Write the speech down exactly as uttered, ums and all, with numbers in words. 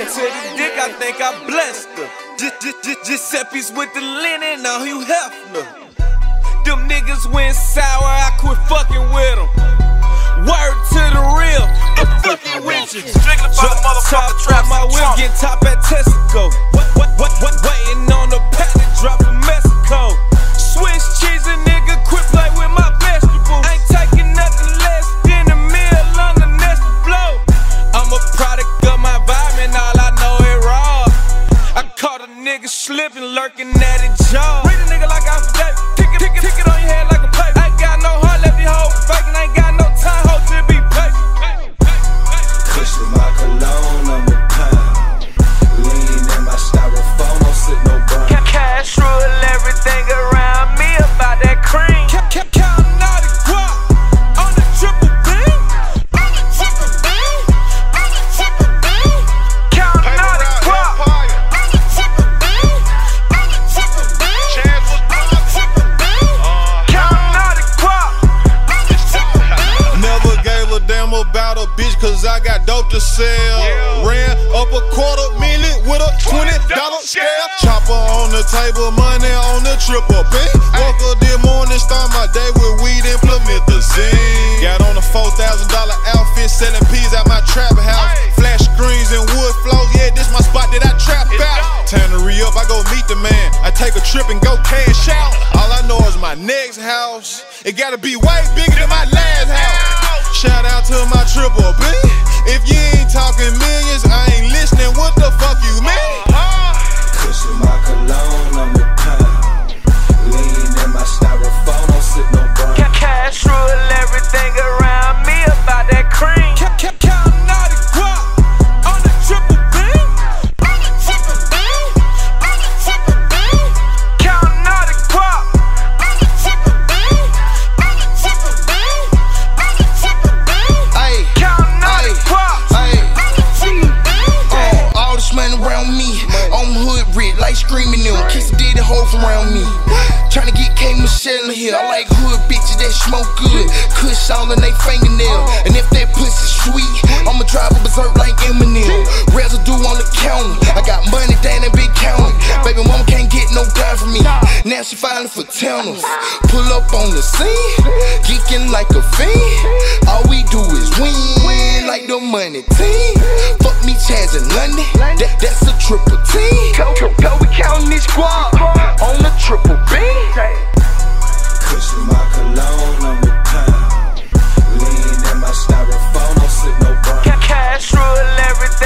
to the dick, I think I blessed her. Giuseppe's with the linen, now Hugh Hefner. Them niggas went sour, I quit fucking with them. Word to the real, I'm fucking with you. Strictly for the motherfucker trap. My whip get top at Tesco. What, what, what, what? Waiting on the package drop from Mexico. Swiss cheese, a nigga quit play with my vegetables. Ain't taking nothing less than a meal on the next blow. I'm a product of my vibe and all I know is raw. I caught a nigga slipping, lurking at a jaw. Read a nigga like I'm today. Tick it, tick it, tick it on your head like a plate. Ain't got no heart left, you hoe faking. Ain't got no time, hoe to be paid. Cushion my cologne, I'm a pound. Lean in my styrofoam, don't sit no burn. Cash rule everything around me about that cream. Kept kept counting all the guap on the triple beam. On the triple beam, on the triple beam, Counting all the guap. on the triple beam, on the triple beam, on the triple beam, Counting all the guap. on the triple beam. Never gave a damn about a bitch cause I got dope to sell. Ran up a quarter million with a twenty dollar scale. Chopper on the table, money on the triple B. Woke up this morning, start my day with weed, implement the zine. Got on a four thousand dollar outfit, selling peas at my trap house. Flash screens and wood flows, yeah, this my spot that I trap out. Time to re-up, I go meet the man. I take a trip and go cash out. All I know is my next house, it gotta be way bigger than my last house. Shout out to my triple B. If you ain't talking millions, I ain't listening. What the fuck you mean? Cushion my cologne, I'm a pound. Lean in my styrofoam, don't sit no burn. Cash rule everything around me about that cream. Kept kept counting all the guap on the triple beam. On the triple beam, on the triple beam, Counting all the guap. on the triple beam, on the triple beam, on the triple beam, Ayy, Counting all the ayy, guap. ayy. on the triple beam. Uh, all this money around me, on hood red, like screaming them. Kiss did the hoes around me. Tryna get K Michelle in here. I like hood bitches that smoke good. Kush all in they fingernail. And if that pussy sweet, I'ma drive a berserk like Eminem. Residue on the counter. I got money down that big counter. Baby mama can't get no dime from me. Now she filing for tellers. Pull up on the scene, geeking like a fiend. All we do is win, like the money team. Fuck me, Chaz in London. That, that's a triple team. Go, go, go, we counting this guap on the triple B. Cushion my cologne, I'm a pound. Lean in my styrofoam, don't sit no burn. Cash rule everything